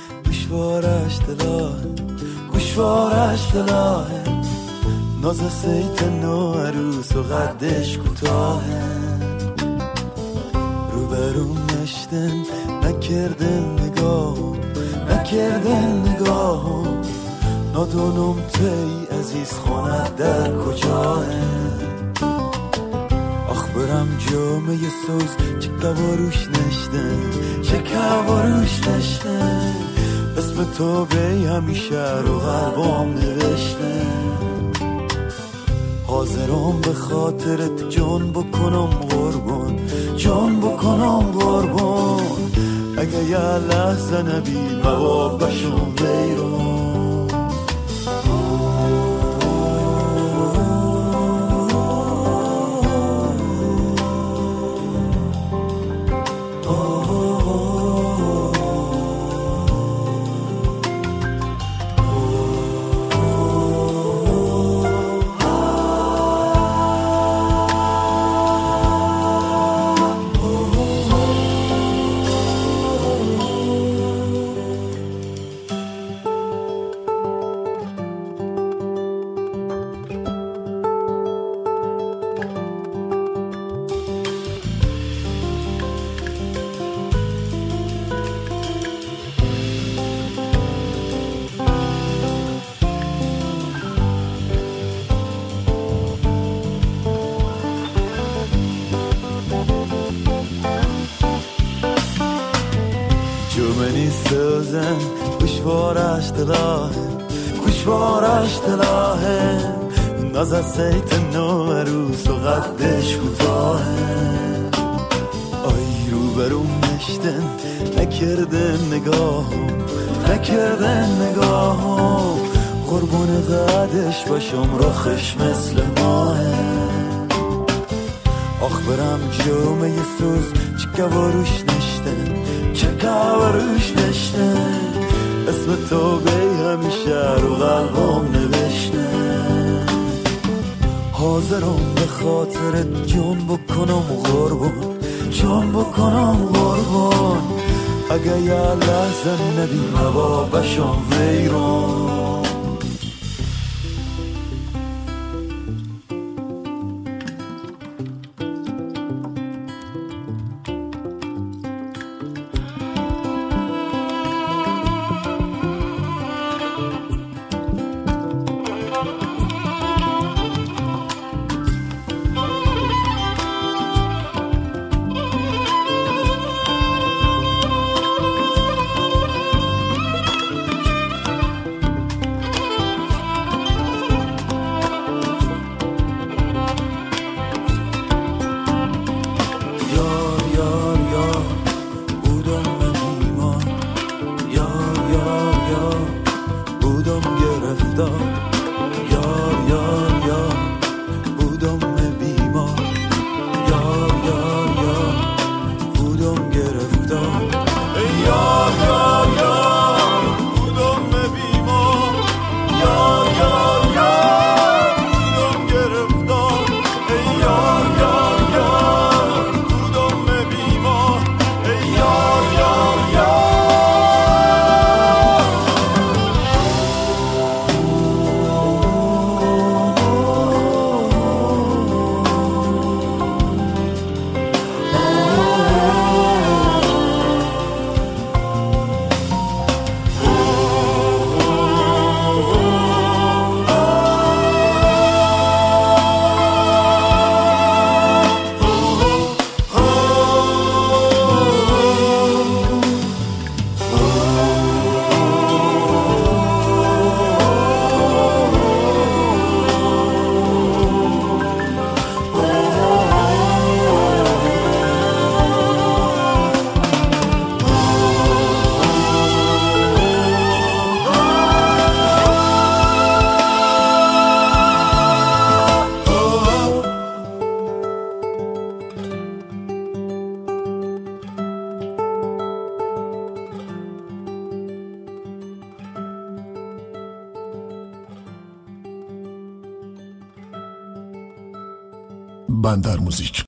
گوشوارش دلاه ناز سیت نو عروس و قدش کوتاهه روبروم نشتن نکردن نگاه نادونم تی عزیز خانت در کجاه آخ برم جامعه سوز چه کواروش نشتن اسم تو بی همیشه رو قلبام نوشته حاضرم به خاطرت جان بکنم قربان اگه یه لحظه نبی موابشم ویرون جومنی سوزن گوشوارش دلاهه ناز سیت نو عروس و قدش کوتاهه آی روبروم نشتن نکردن نگاهم قربون قدش باشم رخش مثل ماهه آخ برم جومه سوز چه کواروش نشتن اسم تو بی همیشه رو قلبم نوشته حاضرم به خاطرت جان بکنم قربان اگه یه لحظه نبی موابشم ویرون بندر موزیک